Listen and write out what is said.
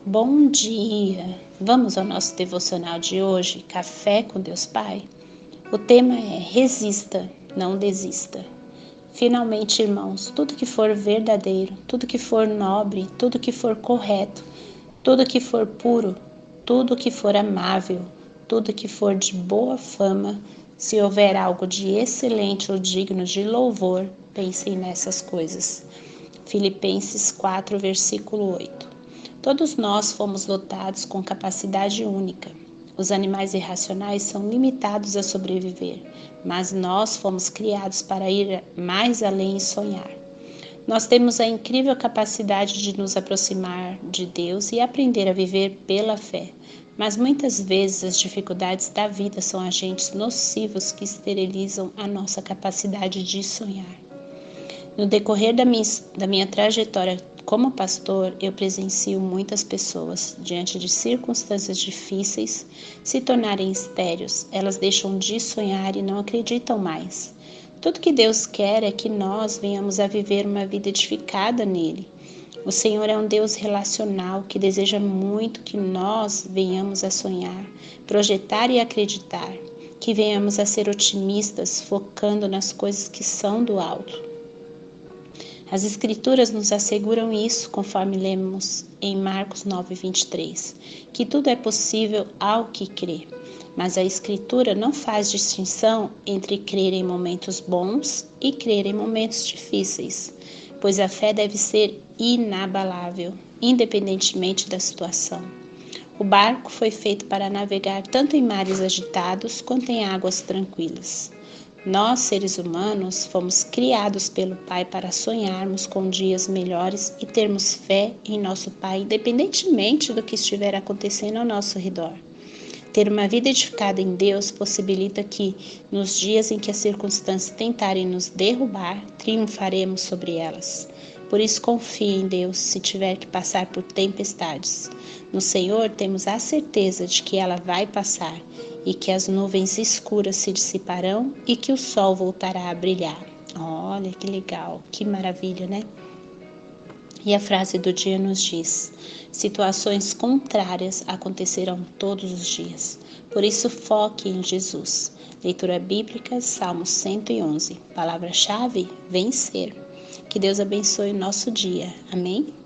Bom dia! Vamos ao nosso devocional de hoje, Café com Deus Pai? O tema é Resista, não desista. Finalmente, irmãos, tudo que for verdadeiro, tudo que for nobre, tudo que for correto, tudo que for puro, tudo que for amável, tudo que for de boa fama, se houver algo de excelente ou digno de louvor, pensem nessas coisas. Filipenses 4, versículo 8. Todos nós fomos dotados com capacidade única. Os animais irracionais são limitados a sobreviver, mas nós fomos criados para ir mais além e sonhar. Nós temos a incrível capacidade de nos aproximar de Deus e aprender a viver pela fé, mas muitas vezes as dificuldades da vida são agentes nocivos que esterilizam a nossa capacidade de sonhar. No decorrer da minha trajetória como pastor, eu presencio muitas pessoas, diante de circunstâncias difíceis, se tornarem estéreis. Elas deixam de sonhar e não acreditam mais. Tudo que Deus quer é que nós venhamos a viver uma vida edificada nele. O Senhor é um Deus relacional que deseja muito que nós venhamos a sonhar, projetar e acreditar, que venhamos a ser otimistas, focando nas coisas que são do alto. As Escrituras nos asseguram isso, conforme lemos em Marcos 9, 23, que tudo é possível ao que crê. Mas a Escritura não faz distinção entre crer em momentos bons e crer em momentos difíceis, pois a fé deve ser inabalável, independentemente da situação. O barco foi feito para navegar tanto em mares agitados quanto em águas tranquilas. Nós, seres humanos, fomos criados pelo Pai para sonharmos com dias melhores e termos fé em nosso Pai, independentemente do que estiver acontecendo ao nosso redor. Ter uma vida edificada em Deus possibilita que, nos dias em que as circunstâncias tentarem nos derrubar, triunfaremos sobre elas. Por isso, confie em Deus se tiver que passar por tempestades. No Senhor temos a certeza de que ela vai passar e que as nuvens escuras se dissiparão e que o sol voltará a brilhar. Olha que legal, que maravilha, né? E a frase do dia nos diz: situações contrárias acontecerão todos os dias. Por isso, foque em Jesus. Leitura bíblica, Salmo 111. Palavra-chave: vencer. Que Deus abençoe o nosso dia. Amém?